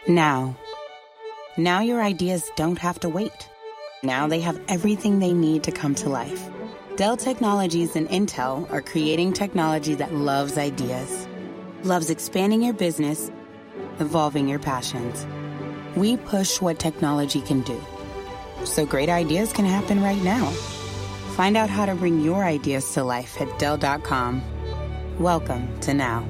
Now. Now your ideas don't have to wait. Now they have everything they need to come to life. Dell Technologies and Intel are creating technology that loves ideas, loves expanding your business, evolving your passions. We push what technology can do, so great ideas can happen right now. Find out how to bring your ideas to life at Dell.com. Welcome to Now.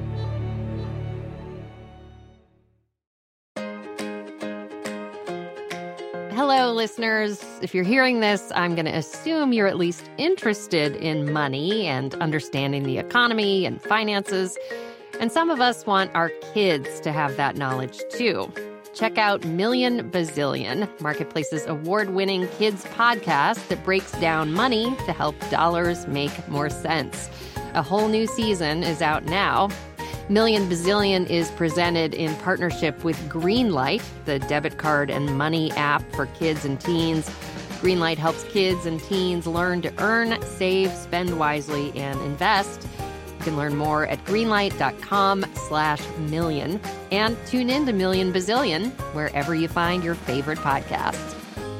Hello, listeners. If you're hearing this, I'm going to assume you're at least interested in money and understanding the economy and finances. And some of us want our kids to have that knowledge, too. Check out Million Bazillion, Marketplace's award-winning kids podcast that breaks down money to help dollars make more sense. A whole new season is out now. Million Bazillion is presented in partnership with Greenlight, the debit card and money app for kids and teens. Greenlight helps kids and teens learn to earn, save, spend wisely, and invest. You can learn more at greenlight.com/million and tune in to Million Bazillion wherever you find your favorite podcasts.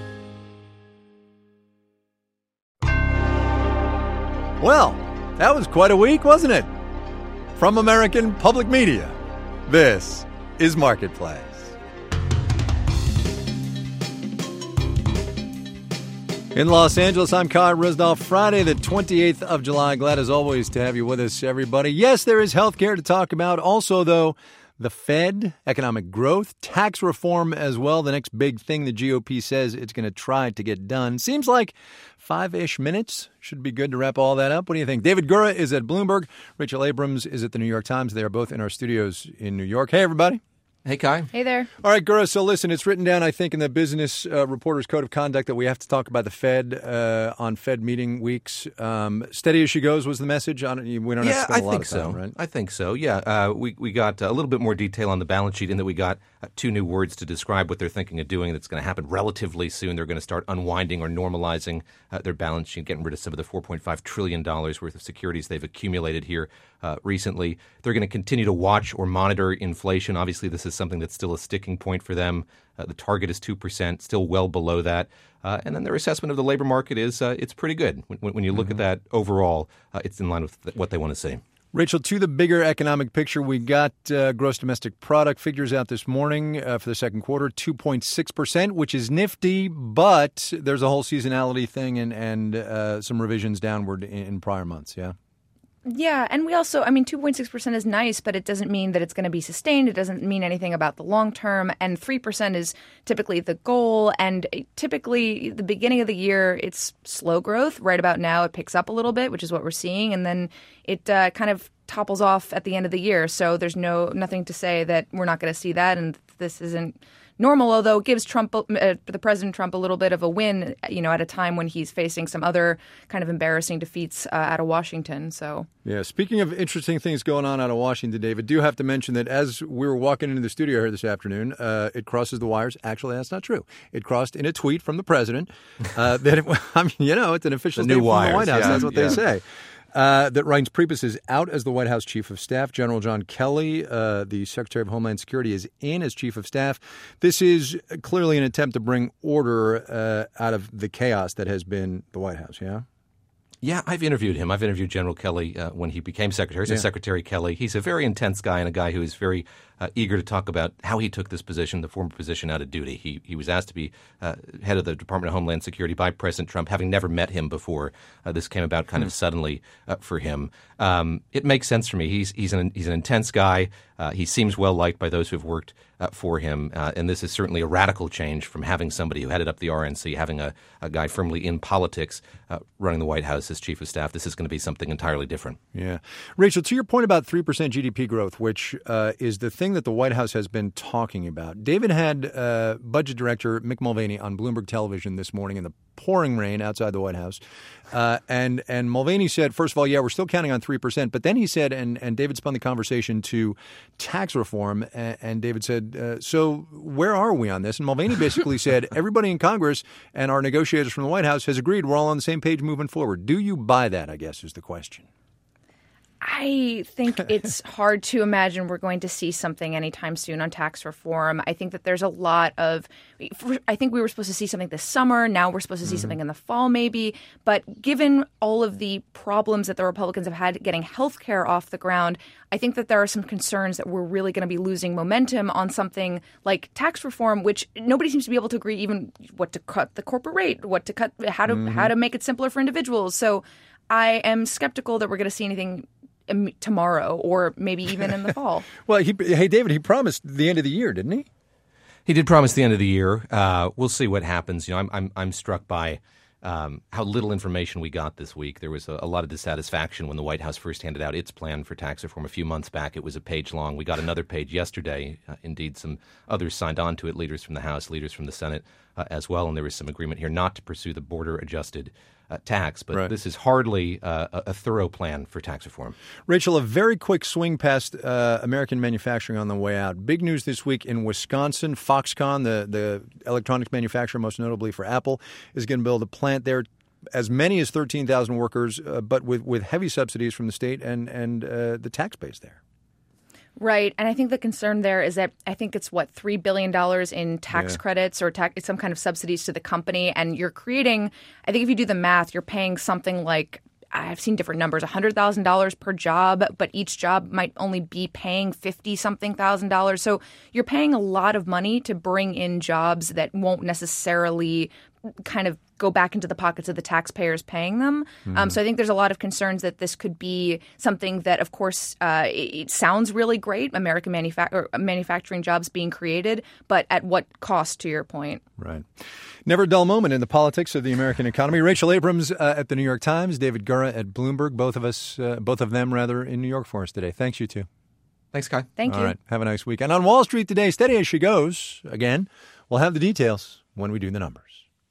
Well, that was quite a week, wasn't it? From American Public Media, this is Marketplace. In Los Angeles, I'm Kai Ryssdal. Friday, the 28th of July. Glad as always to have you with us, everybody. Yes, there is healthcare to talk about. Also, though, the Fed, economic growth, tax reform as well. The next big thing the GOP says it's going to try to get done. Seems like 5-ish minutes should be good to wrap all that up. What do you think? David Gura is at Bloomberg. Rachel Abrams is at the New York Times. They are both in our studios in New York. Hey, everybody. Hey, Kai. Hey there. All right, Gura, so listen, it's written down, I think, in the Business Reporter's Code of Conduct that we have to talk about the Fed on Fed meeting weeks. Steady as she goes was the message. We don't have to spend a lot of time, right? I think so, yeah. We got a little bit more detail on the balance sheet in that we got two new words to describe what they're thinking of doing that's going to happen relatively soon. They're going to start unwinding or normalizing their balance sheet, getting rid of some of the $4.5 trillion worth of securities they've accumulated here recently. They're going to continue to watch or monitor inflation. Obviously, this is something that's still a sticking point for them. The target is 2%, still well below that. And then their assessment of the labor market is it's pretty good. When you look at that overall, it's in line with what they want to see. Rachel, to the bigger economic picture, we got gross domestic product figures out this morning for the second quarter, 2.6%, which is nifty, but there's a whole seasonality thing and some revisions downward in prior months, yeah? Yeah, and we also, 2.6% is nice, but it doesn't mean that it's going to be sustained. It doesn't mean anything about the long term. And 3% is typically the goal. And typically, the beginning of the year, it's slow growth. Right about now, it picks up a little bit, which is what we're seeing. And then it kind of topples off at the end of the year. So there's nothing to say that we're not going to see that. And this isn't normal, although it gives the President Trump a little bit of a win, at a time when he's facing some other kind of embarrassing defeats out of Washington. So, yeah. Speaking of interesting things going on out of Washington, David, do have to mention that as we were walking into the studio here this afternoon, it crosses the wires. Actually, that's not true. It crossed in a tweet from the president that it's an official statement from the White House. Yeah, that's what they say. That Reince Priebus is out as the White House Chief of Staff. General John Kelly, the Secretary of Homeland Security, is in as Chief of Staff. This is clearly an attempt to bring order out of the chaos that has been the White House, yeah? Yeah, I've interviewed him. I've interviewed General Kelly when he became Secretary. So Secretary Kelly, he's a very intense guy and a guy who is very eager to talk about how he took this position, the former position, out of duty. He was asked to be head of the Department of Homeland Security by President Trump, having never met him before. This came about kind of suddenly for him. It makes sense for me. He's an intense guy. He seems well liked by those who have worked for him, and this is certainly a radical change from having somebody who headed up the RNC, having a guy firmly in politics running the White House as Chief of Staff. This is going to be something entirely different. Yeah. Rachel, to your point about 3% GDP growth, which is the thing that the White House has been talking about, David had Budget Director Mick Mulvaney on Bloomberg Television this morning in the pouring rain outside the White House. And Mulvaney said, first of all, yeah, we're still counting on 3%. But then he said, and David spun the conversation to tax reform. And David said, so where are we on this? And Mulvaney basically said, everybody in Congress and our negotiators from the White House has agreed we're all on the same page moving forward. Do you buy that, I guess, is the question. I think it's hard to imagine we're going to see something anytime soon on tax reform. I think that there's a lot of – I think we were supposed to see something this summer. Now we're supposed to see something in the fall maybe. But given all of the problems that the Republicans have had getting health care off the ground, I think that there are some concerns that we're really going to be losing momentum on something like tax reform, which nobody seems to be able to agree even what to cut the corporate rate, what to cut, how to make it simpler for individuals. So I am skeptical that we're going to see anything tomorrow or maybe even in the fall. Well, David, he promised the end of the year, didn't he? He did promise the end of the year. We'll see what happens. I'm struck by how little information we got this week. There was a lot of dissatisfaction when the White House first handed out its plan for tax reform a few months back. It was a page long. We got another page yesterday. Indeed, some others signed on to it, leaders from the House, leaders from the Senate as well. And there was some agreement here not to pursue the border-adjusted tax, but This is hardly a thorough plan for tax reform. Rachel, a very quick swing past American manufacturing on the way out. Big news this week in Wisconsin. Foxconn, the electronics manufacturer, most notably for Apple, is going to build a plant there. As many as 13,000 workers, but with heavy subsidies from the state and the tax base there. Right. And I think the concern there is that I think it's, $3 billion in tax credits or some kind of subsidies to the company. And you're creating, I think if you do the math, you're paying something like, I've seen different numbers, $100,000 per job, but each job might only be paying $50-something thousand. So you're paying a lot of money to bring in jobs that won't necessarily kind of go back into the pockets of the taxpayers paying them. So I think there's a lot of concerns that this could be something that, of course, it sounds really great, American manufacturing jobs being created, but at what cost, to your point? Right. Never a dull moment in the politics of the American economy. Rachel Abrams at the New York Times, David Gura at Bloomberg, both of them in New York for us today. Thanks, you two. Thanks, Kai. Thank you. All right. Have a nice weekend. On Wall Street today, steady as she goes. Again, we'll have the details when we do the numbers.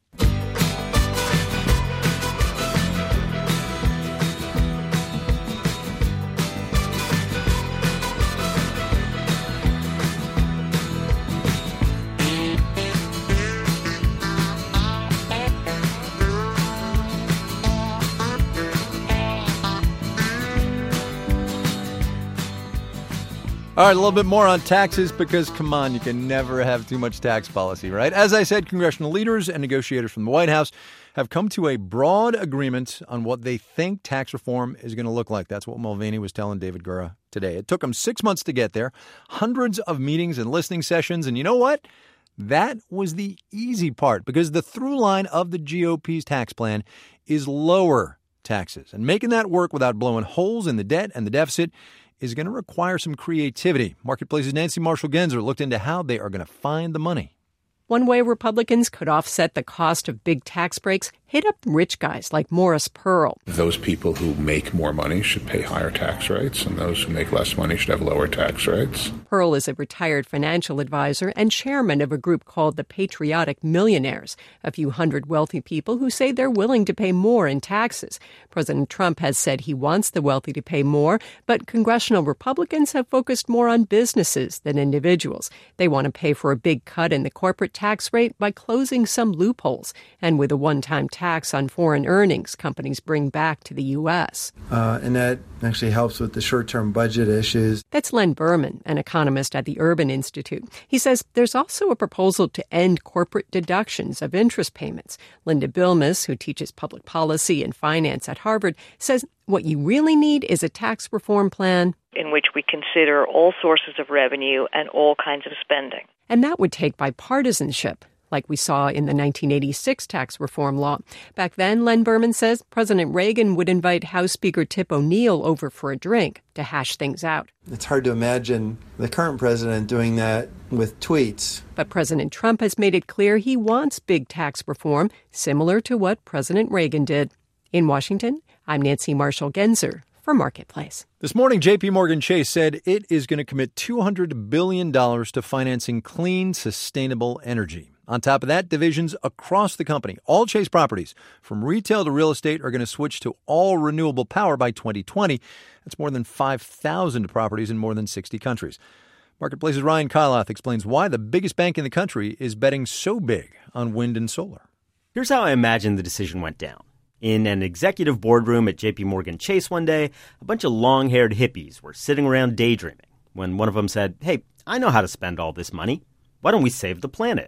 All right, a little bit more on taxes because, come on, you can never have too much tax policy, right? As I said, congressional leaders and negotiators from the White House have come to a broad agreement on what they think tax reform is going to look like. That's what Mulvaney was telling David Gura today. It took them 6 months to get there, hundreds of meetings and listening sessions, and you know what? That was the easy part because the through line of the GOP's tax plan is lower taxes. And making that work without blowing holes in the debt and the deficit is going to require some creativity. Marketplace's Nancy Marshall-Genzer looked into how they are going to find the money. One way Republicans could offset the cost of big tax breaks, hit up rich guys like Morris Pearl. Those people who make more money should pay higher tax rates, and those who make less money should have lower tax rates. Pearl is a retired financial advisor and chairman of a group called the Patriotic Millionaires, a few hundred wealthy people who say they're willing to pay more in taxes. President Trump has said he wants the wealthy to pay more, but congressional Republicans have focused more on businesses than individuals. They want to pay for a big cut in the corporate tax rate by closing some loopholes and with a one-time tax on foreign earnings companies bring back to the U.S. And that actually helps with the short-term budget issues. That's Len Berman, an economist at the Urban Institute. He says there's also a proposal to end corporate deductions of interest payments. Linda Bilmes, who teaches public policy and finance at Harvard, says what you really need is a tax reform plan in which we consider all sources of revenue and all kinds of spending. And that would take bipartisanship, like we saw in the 1986 tax reform law. Back then, Len Berman says President Reagan would invite House Speaker Tip O'Neill over for a drink to hash things out. It's hard to imagine the current president doing that with tweets. But President Trump has made it clear he wants big tax reform, similar to what President Reagan did. In Washington, I'm Nancy Marshall-Genzer for Marketplace. This morning, J.P. Morgan Chase said it is going to commit $200 billion to financing clean, sustainable energy. On top of that, divisions across the company, all Chase properties, from retail to real estate, are going to switch to all renewable power by 2020. That's more than 5,000 properties in more than 60 countries. Marketplace's Ryan Kyloth explains why the biggest bank in the country is betting so big on wind and solar. Here's how I imagine the decision went down. In an executive boardroom at JP Morgan Chase one day, a bunch of long-haired hippies were sitting around daydreaming when one of them said, "Hey, I know how to spend all this money. Why don't we save the planet?"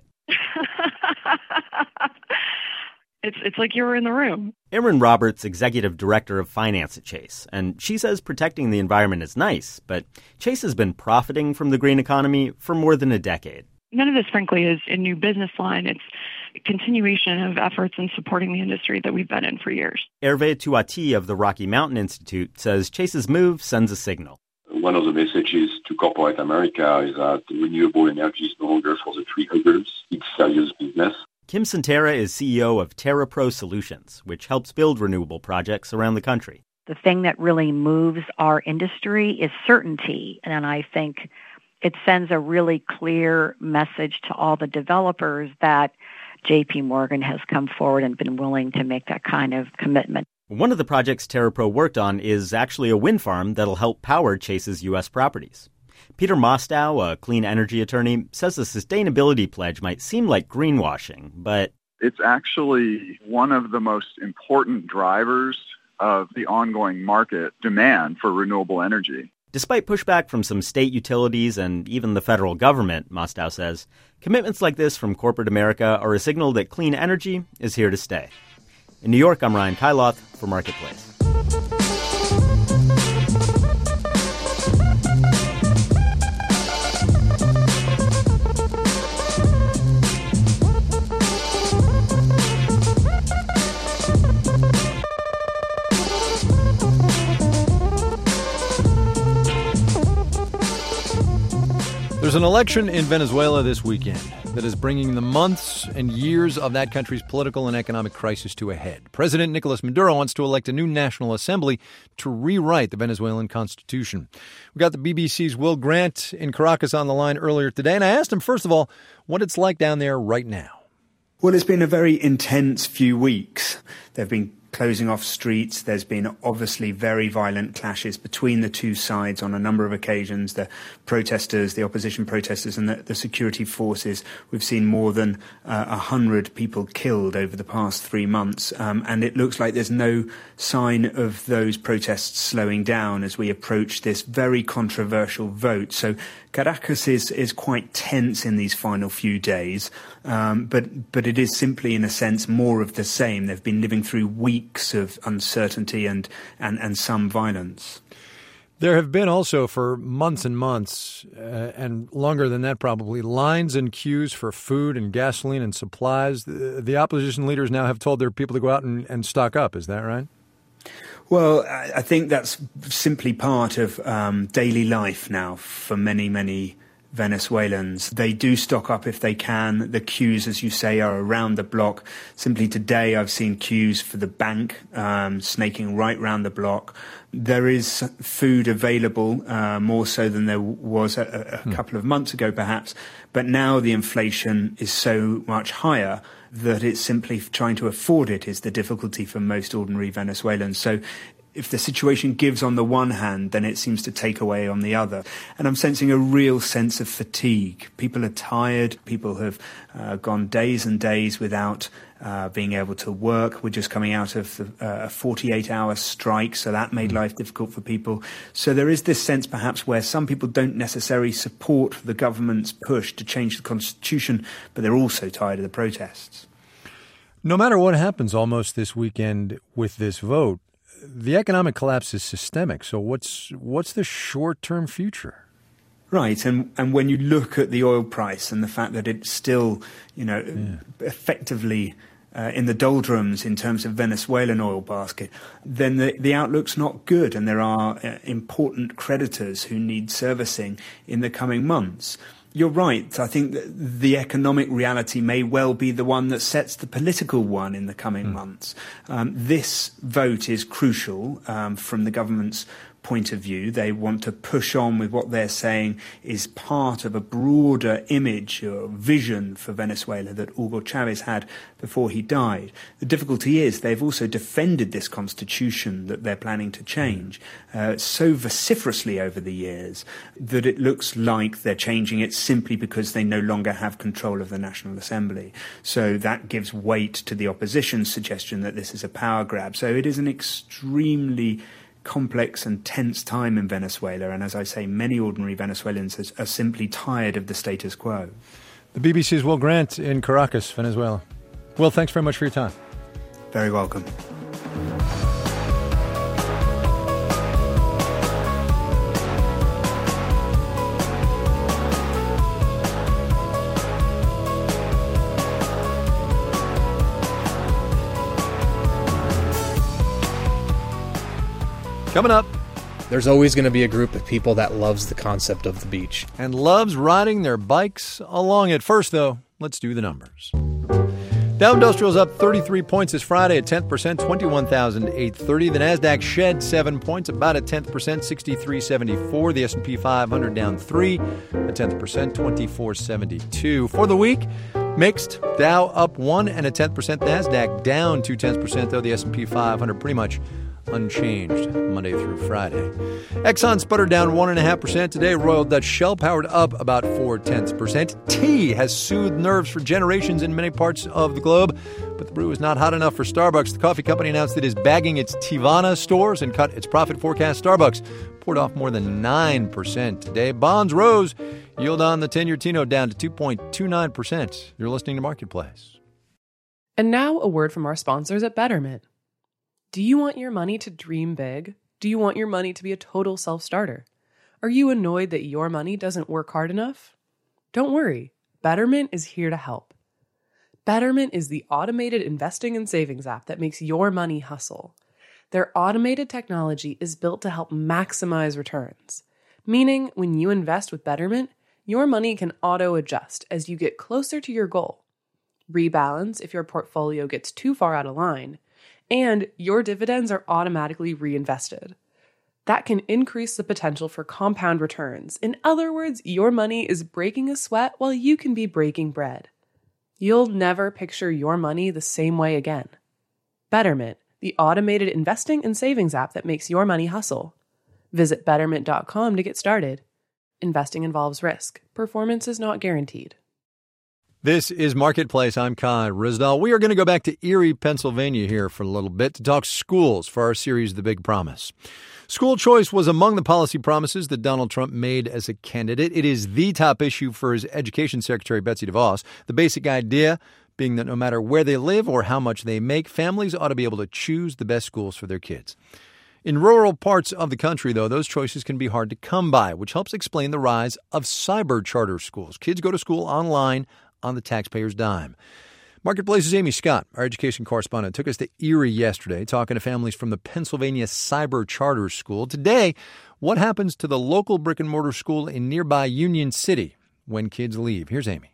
It's like you were in the room. Erin Roberts, executive director of finance at Chase, and she says protecting the environment is nice, but Chase has been profiting from the green economy for more than a decade. None of this, frankly, is a new business line. It's a continuation of efforts in supporting the industry that we've been in for years. Hervé Touati of the Rocky Mountain Institute says Chase's move sends a signal. One of the messages to corporate America is that renewable energy is no longer for the tree huggers. It's serious business. Kim Santera is CEO of TerraPro Solutions, which helps build renewable projects around the country. The thing that really moves our industry is certainty, and I think it sends a really clear message to all the developers that JP Morgan has come forward and been willing to make that kind of commitment. One of the projects TerraPro worked on is actually a wind farm that'll help power Chase's U.S. properties. Peter Mostow, a clean energy attorney, says the sustainability pledge might seem like greenwashing, but it's actually one of the most important drivers of the ongoing market demand for renewable energy. Despite pushback from some state utilities and even the federal government, Mostow says, commitments like this from corporate America are a signal that clean energy is here to stay. In New York, I'm Ryan Kyloth for Marketplace. There's an election in Venezuela this weekend that is bringing the months and years of that country's political and economic crisis to a head. President Nicolas Maduro wants to elect a new National Assembly to rewrite the Venezuelan constitution. We got the BBC's Will Grant in Caracas on the line earlier today, and I asked him, first of all, what it's like down there right now. Well, it's been a very intense few weeks. There have been closing off streets. There's been obviously very violent clashes between the two sides on a number of occasions. The protesters, the opposition protesters and the security forces. We've seen more than 100 people killed over the past 3 months. And it looks like there's no sign of those protests slowing down as we approach this very controversial vote. So Caracas is quite tense in these final few days. But it is simply, in a sense, more of the same. They've been living through weeks of uncertainty and some violence. There have been also for months and months, and longer than that probably, lines and queues for food and gasoline and supplies. The opposition leaders now have told their people to go out and stock up. Is that right? Well, I think that's simply part of daily life now for many, many Venezuelans. They do stock up if they can. The queues, as you say, are around the block. Simply today, I've seen queues for the bank snaking right round the block. There is food available, more so than there was a couple of months ago, perhaps. But now the inflation is so much higher that it's simply trying to afford it is the difficulty for most ordinary Venezuelans. So if the situation gives on the one hand, then it seems to take away on the other. And I'm sensing a real sense of fatigue. People are tired. People have gone days and days without being able to work. We're just coming out of a 48-hour strike, so that made life difficult for people. So there is this sense perhaps where some people don't necessarily support the government's push to change the constitution, but they're also tired of the protests. No matter what happens almost this weekend with this vote, the economic collapse is systemic. So what's the short-term future? Right, and when you look at the oil price and the fact that it's still, effectively in the doldrums in terms of Venezuelan oil basket, then the outlook's not good, and there are important creditors who need servicing in the coming months. You're right. I think that the economic reality may well be the one that sets the political one in the coming months. This vote is crucial from the government's point of view. They want to push on with what they're saying is part of a broader image or vision for Venezuela that Hugo Chavez had before he died. The difficulty is they've also defended this constitution that they're planning to change so vociferously over the years that it looks like they're changing it simply because they no longer have control of the National Assembly. So that gives weight to the opposition's suggestion that this is a power grab. So it is an extremely complex and tense time in Venezuela, and as I say, many ordinary Venezuelans are simply tired of the status quo. The BBC's Will Grant in Caracas, Venezuela. Will, thanks very much for your time. Very welcome. Coming up, there's always going to be a group of people that loves the concept of the beach. And loves riding their bikes along it. First, though, let's do the numbers. Dow Industrial's up 33 points this Friday, at 10%, 21,830. The Nasdaq shed 7 points, about a 10%, 6374. The S&P 500 down 3, a 10%, 2472. For the week, mixed. Dow up 1 and a 10%. Nasdaq down 0.2%, though the S&P 500 pretty much unchanged Monday through Friday. Exxon sputtered down 1.5% today. Royal Dutch Shell powered up about 0.4%. Tea has soothed nerves for generations in many parts of the globe, but the brew is not hot enough for Starbucks. The coffee company announced it is bagging its Teavana stores and cut its profit forecast. Starbucks poured off more than 9% today. Bonds rose. Yield on the 10-year T-note down to 2.29%. You're listening to Marketplace. And now a word from our sponsors at Betterment. Do you want your money to dream big? Do you want your money to be a total self-starter? Are you annoyed that your money doesn't work hard enough? Don't worry, Betterment is here to help. Betterment is the automated investing and savings app that makes your money hustle. Their automated technology is built to help maximize returns, meaning when you invest with Betterment, your money can auto-adjust as you get closer to your goal, rebalance if your portfolio gets too far out of line, and your dividends are automatically reinvested. That can increase the potential for compound returns. In other words, your money is breaking a sweat while you can be breaking bread. You'll never picture your money the same way again. Betterment, the automated investing and savings app that makes your money hustle. Visit Betterment.com to get started. Investing involves risk. Performance is not guaranteed. This is Marketplace. I'm Kai Ryssdal. We are going to go back to Erie, Pennsylvania here for a little bit to talk schools for our series, The Big Promise. School choice was among the policy promises that Donald Trump made as a candidate. It is the top issue for his Education Secretary, Betsy DeVos. The basic idea being that no matter where they live or how much they make, families ought to be able to choose the best schools for their kids. In rural parts of the country, though, those choices can be hard to come by, which helps explain the rise of cyber charter schools. Kids go to school online on the taxpayer's dime. Marketplace's Amy Scott, our education correspondent, took us to Erie yesterday, talking to families from the Pennsylvania Cyber Charter School. Today, what happens to the local brick-and-mortar school in nearby Union City when kids leave? Here's Amy.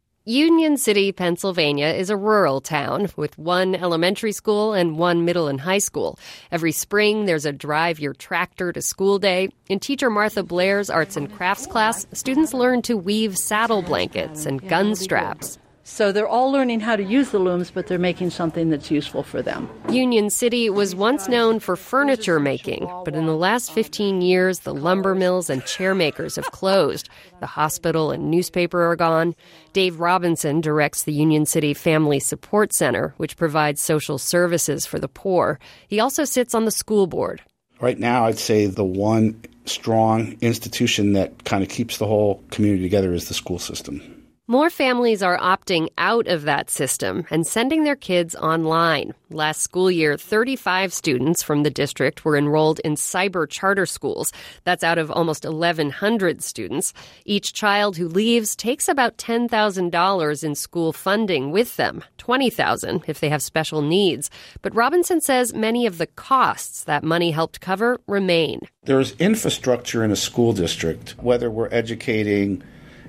Union City, Pennsylvania is a rural town with one elementary school and one middle and high school. Every spring, there's a drive your tractor to school day. In teacher Martha Blair's arts and crafts class, students learn to weave saddle blankets and gun straps. So they're all learning how to use the looms, but they're making something that's useful for them. Union City was once known for furniture making, but in the last 15 years, the lumber mills and chair makers have closed. The hospital and newspaper are gone. Dave Robinson directs the Union City Family Support Center, which provides social services for the poor. He also sits on the school board. Right now, I'd say the one strong institution that kind of keeps the whole community together is the school system. More families are opting out of that system and sending their kids online. Last school year, 35 students from the district were enrolled in cyber charter schools. That's out of almost 1,100 students. Each child who leaves takes about $10,000 in school funding with them, $20,000 if they have special needs. But Robinson says many of the costs that money helped cover remain. There's infrastructure in a school district, whether we're educating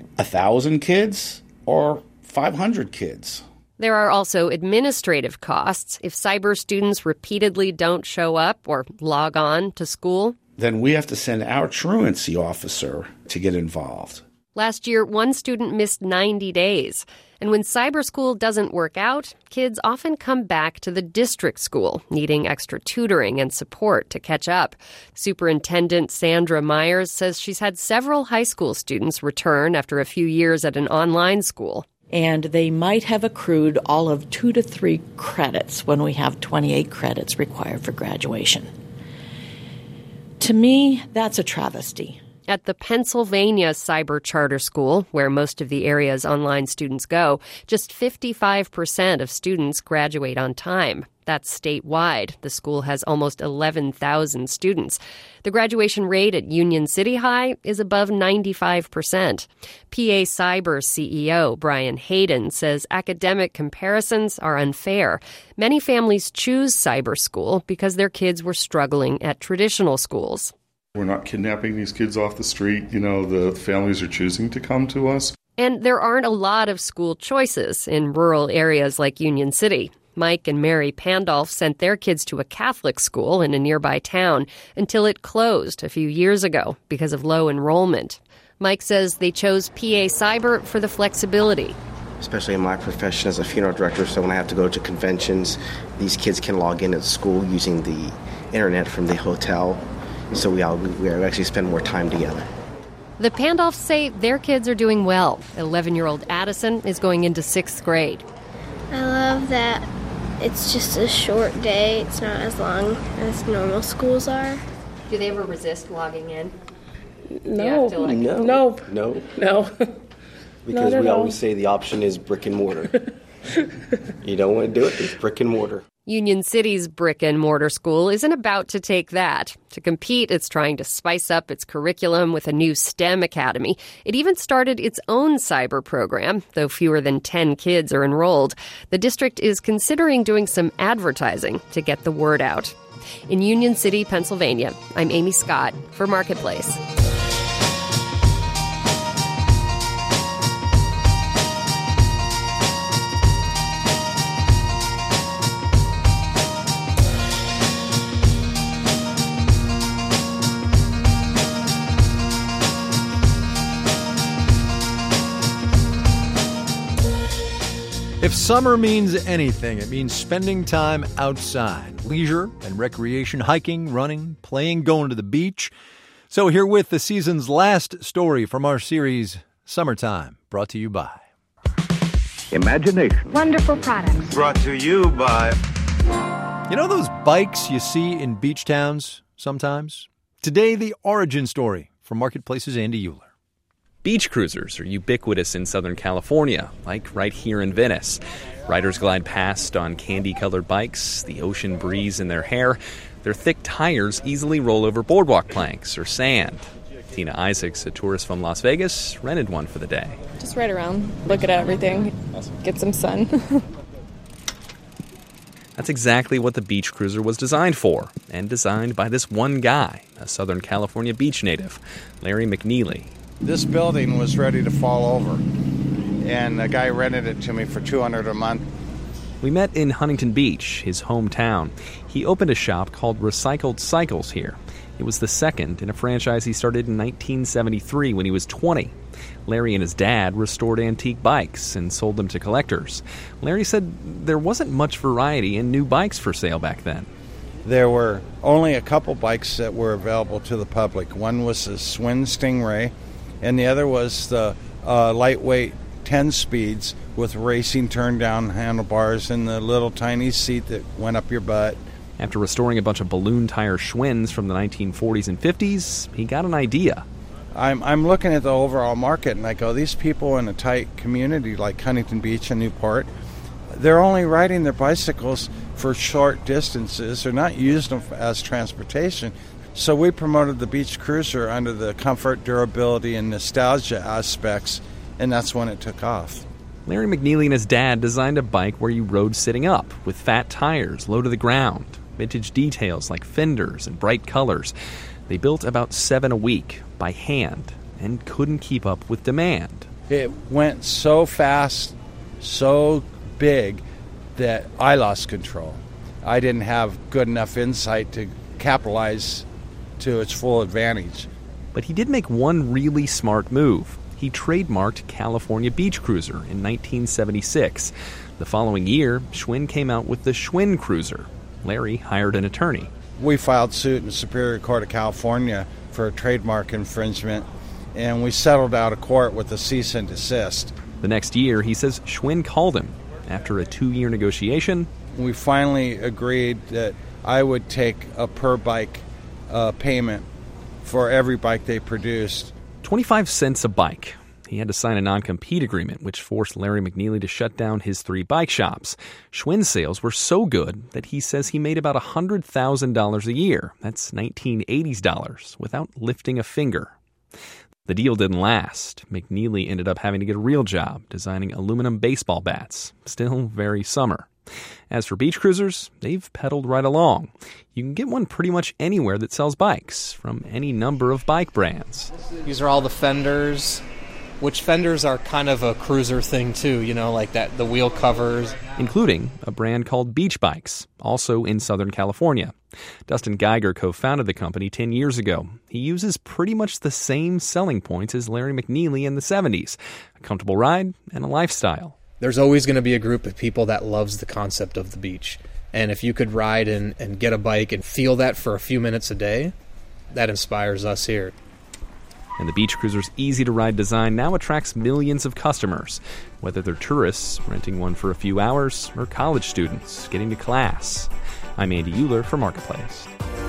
1,000 kids or 500 kids. There are also administrative costs if cyber students repeatedly don't show up or log on to school. then we have to send our truancy officer to get involved. Last year, one student missed 90 days. And when cyber school doesn't work out, kids often come back to the district school, needing extra tutoring and support to catch up. Superintendent Sandra Myers says she's had several high school students return after a few years at an online school. And they might have accrued all of 2 to 3 credits when we have 28 credits required for graduation. To me, that's a travesty. At the Pennsylvania Cyber Charter School, where most of the area's online students go, just 55% of students graduate on time. That's statewide. The school has almost 11,000 students. The graduation rate at Union City High is above 95%. PA Cyber CEO Brian Hayden says academic comparisons are unfair. Many families choose cyber school because their kids were struggling at traditional schools. We're not kidnapping these kids off the street. The families are choosing to come to us. And there aren't a lot of school choices in rural areas like Union City. Mike and Mary Pandolf sent their kids to a Catholic school in a nearby town until it closed a few years ago because of low enrollment. Mike says they chose PA Cyber for the flexibility. Especially in my profession as a funeral director, so when I have to go to conventions, these kids can log in at school using the internet from the hotel. So we actually spend more time together. The Pandolfs say their kids are doing well. 11-year-old Addison is going into 6th grade. I love that it's just a short day. It's not as long as normal schools are. Do they ever resist logging in? No. No. Because we all. always say the option is brick and mortar. You don't want to do it, it's brick and mortar. Union City's brick-and-mortar school isn't about to take that. To compete, it's trying to spice up its curriculum with a new STEM academy. It even started its own cyber program, though fewer than 10 kids are enrolled. The district is considering doing some advertising to get the word out. In Union City, Pennsylvania, I'm Amy Scott for Marketplace. If summer means anything, it means spending time outside. Leisure and recreation, hiking, running, playing, going to the beach. So here with the season's last story from our series, Summertime, brought to you by Imagination. Wonderful products. Brought to you by... You know those bikes you see in beach towns sometimes? Today, the origin story from Marketplace's Andy Euler. Beach cruisers are ubiquitous in Southern California, like right here in Venice. Riders glide past on candy-colored bikes, the ocean breeze in their hair. Their thick tires easily roll over boardwalk planks or sand. Tina Isaacs, a tourist from Las Vegas, rented one for the day. Just ride around, look at everything, get some sun. That's exactly what the beach cruiser was designed for, and designed by this one guy, a Southern California beach native, Larry McNeely. This building was ready to fall over, and a guy rented it to me for $200 a month. We met in Huntington Beach, his hometown. He opened a shop called Recycled Cycles here. It was the second in a franchise he started in 1973 when he was 20. Larry and his dad restored antique bikes and sold them to collectors. Larry said there wasn't much variety in new bikes for sale back then. There were only a couple bikes that were available to the public. One was the Schwinn Stingray, and the other was the lightweight 10 speeds with racing turn-down handlebars and the little tiny seat that went up your butt. After restoring a bunch of balloon tire Schwinns from the 1940s and 50s, he got an idea. I'm looking at the overall market, and I go, these people in a tight community like Huntington Beach and Newport, they're only riding their bicycles for short distances. They're not using them as transportation. So we promoted the beach cruiser under the comfort, durability, and nostalgia aspects, and that's when it took off. Larry McNeely and his dad designed a bike where you rode sitting up, with fat tires low to the ground, vintage details like fenders and bright colors. They built about 7 a week by hand and couldn't keep up with demand. It went so fast, so big, that I lost control. I didn't have good enough insight to capitalize to its full advantage. But he did make one really smart move. He trademarked California Beach Cruiser in 1976. The following year, Schwinn came out with the Schwinn Cruiser. Larry hired an attorney. We filed suit in Superior Court of California for a trademark infringement, and we settled out of court with a cease and desist. The next year, he says Schwinn called him. After a 2-year negotiation, we finally agreed that I would take a per-bike payment for every bike they produced. 25 cents a bike. He had to sign a non-compete agreement, which forced Larry McNeely to shut down his 3 bike shops. Schwinn's sales were so good that he says he made about $100,000 a year. That's 1980s dollars, without lifting a finger. The deal didn't last. McNeely ended up having to get a real job, designing aluminum baseball bats. Still very summer. As for beach cruisers, they've pedaled right along. You can get one pretty much anywhere that sells bikes, from any number of bike brands. These are all the fenders, which fenders are kind of a cruiser thing too, like that, the wheel covers. Including a brand called Beach Bikes, also in Southern California. Dustin Geiger co-founded the company 10 years ago. He uses pretty much the same selling points as Larry McNeely in the 70s. A comfortable ride and a lifestyle. There's always going to be a group of people that loves the concept of the beach. And if you could ride and get a bike and feel that for a few minutes a day, that inspires us here. And the Beach Cruiser's easy-to-ride design now attracts millions of customers, whether they're tourists renting one for a few hours or college students getting to class. I'm Andy Euler for Marketplace.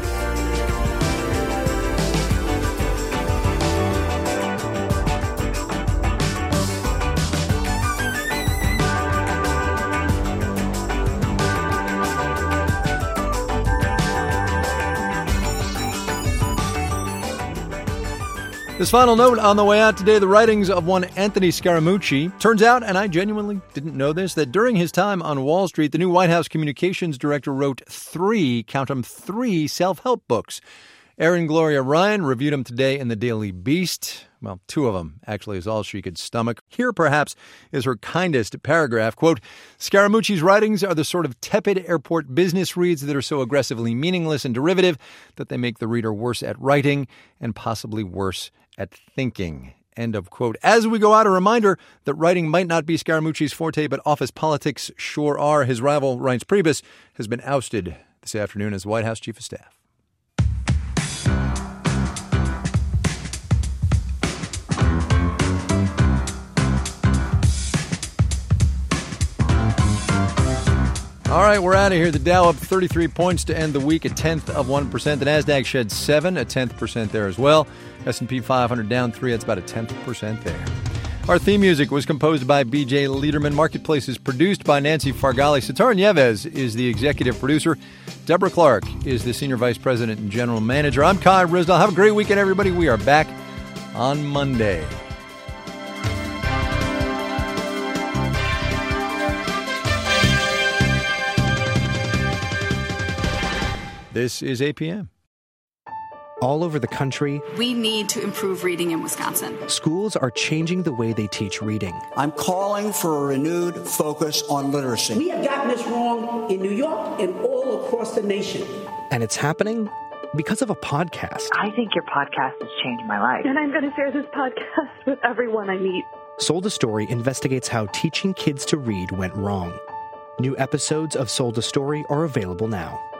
This final note on the way out today, the writings of one Anthony Scaramucci. Turns out, and I genuinely didn't know this, that during his time on Wall Street, the new White House communications director wrote 3 self-help books. Erin Gloria Ryan reviewed them today in the Daily Beast. Well, 2 of them actually is all she could stomach. Here, perhaps, is her kindest paragraph. Quote, Scaramucci's writings are the sort of tepid airport business reads that are so aggressively meaningless and derivative that they make the reader worse at writing and possibly worse at thinking. End of quote. As we go out, a reminder that writing might not be Scaramucci's forte, but office politics sure are. His rival, Reince Priebus, has been ousted this afternoon as White House Chief of Staff. All right, we're out of here. The Dow up 33 points to end the week, 0.1%. The Nasdaq shed 7, 0.1% there as well. S&P 500 down 3, that's about 0.1% there. Our theme music was composed by B.J. Liederman. Marketplace is produced by Nancy Fargali. Sitar Nieves is the executive producer. Deborah Clark is the senior vice president and general manager. I'm Kai Ryssdal. Have a great weekend, everybody. We are back on Monday. This is APM. All over the country, we need to improve reading in Wisconsin. Schools are changing the way they teach reading. I'm calling for a renewed focus on literacy. We have gotten this wrong in New York and all across the nation. And it's happening because of a podcast. I think your podcast has changed my life. And I'm going to share this podcast with everyone I meet. Sold a Story investigates how teaching kids to read went wrong. New episodes of Sold a Story are available now.